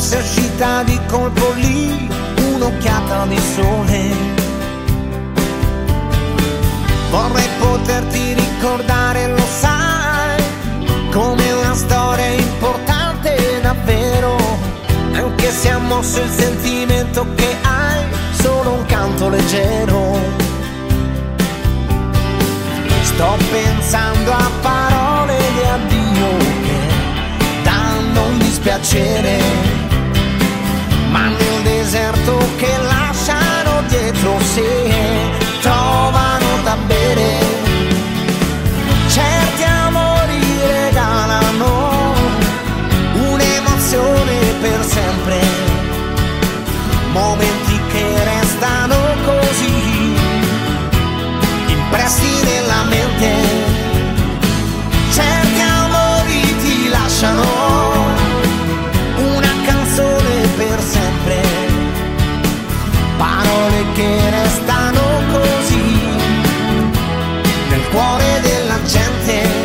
fosse uscita di colpo lì un'occhiata di sole. Vorrei poterti ricordare, lo sai, come una storia importante davvero, anche se ha mosso il sentimento che hai, solo un canto leggero. Sto pensando a parole di addio che danno un dispiacere, ma nel deserto che lasciano dietro sé trovano da bere. Certi amori regalano un'emozione per sempre, momenti che restano così impressi nella mente. Certi amori ti lasciano una canzone per sempre, parole che restano così nel cuore della gente.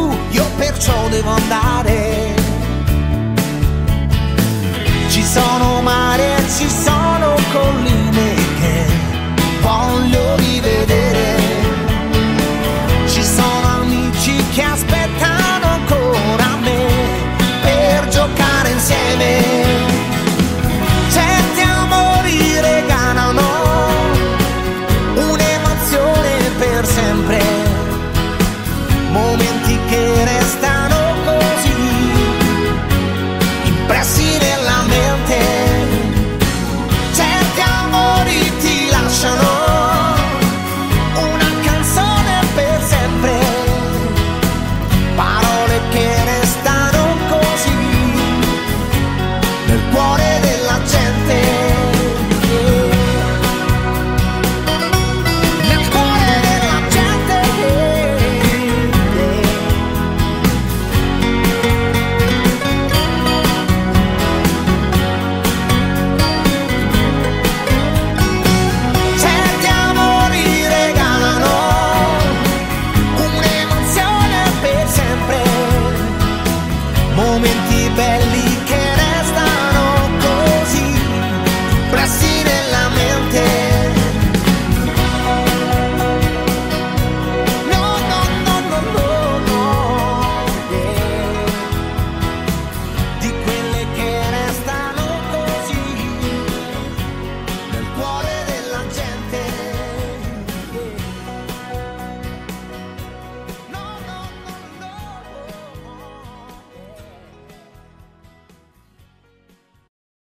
Devo andare. Ci sono